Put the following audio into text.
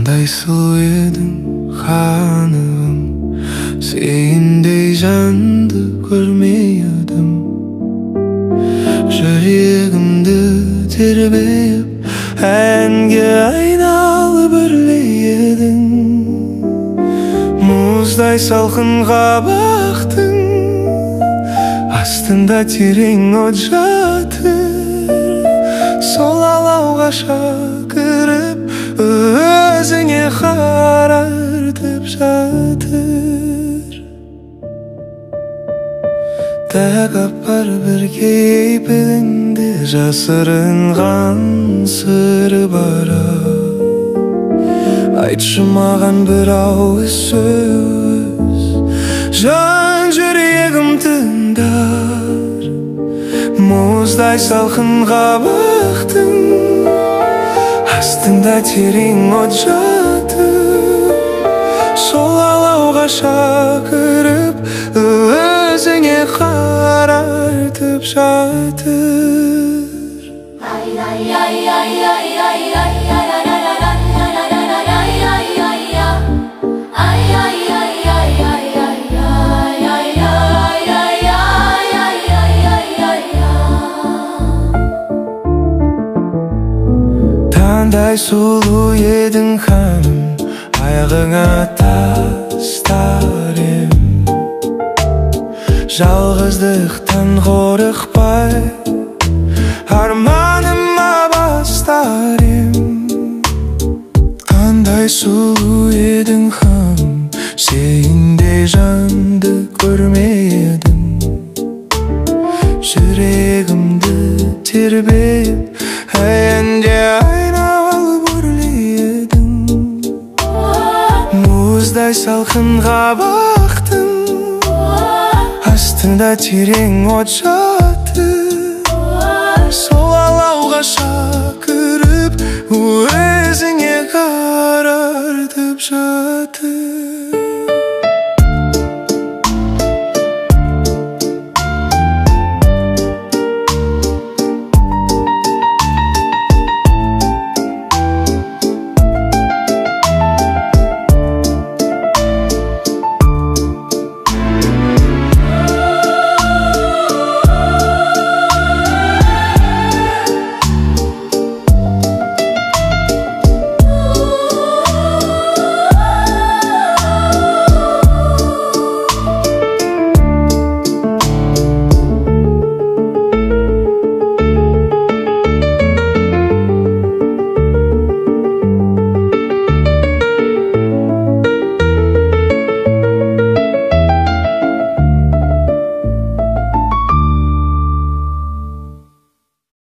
Қандай сұлу едің ханығым, сендей жанды көрмей едім. Жүрегімді тербеп әнге айналып үрледің. Мұздай салқын қабақтың астында терең от жатыр. Сол алауға шақырып өзіңе қарартып жатыр. Тәкаппар бір кейпіңде жасырынған сыры бара. Айтшы маған бір ауыз сөз, жан жүрегім тыңдар. Мұздай салқын қабақтың астында терең от жатыр. Сол алауға шақырып өзіңе қарартып жатыр. Қандай сұлу едің ханым, аяғыңа тастар ем. Жалғыздықтан қорықпай арманыма бастар ем. Қандай сұлу едің ханым, сендей жанды көрмей едім. Жүрегімді тербеп әнде айналып үрледің. Мұздай салқын қабақтың астында терең от жатыр. Сол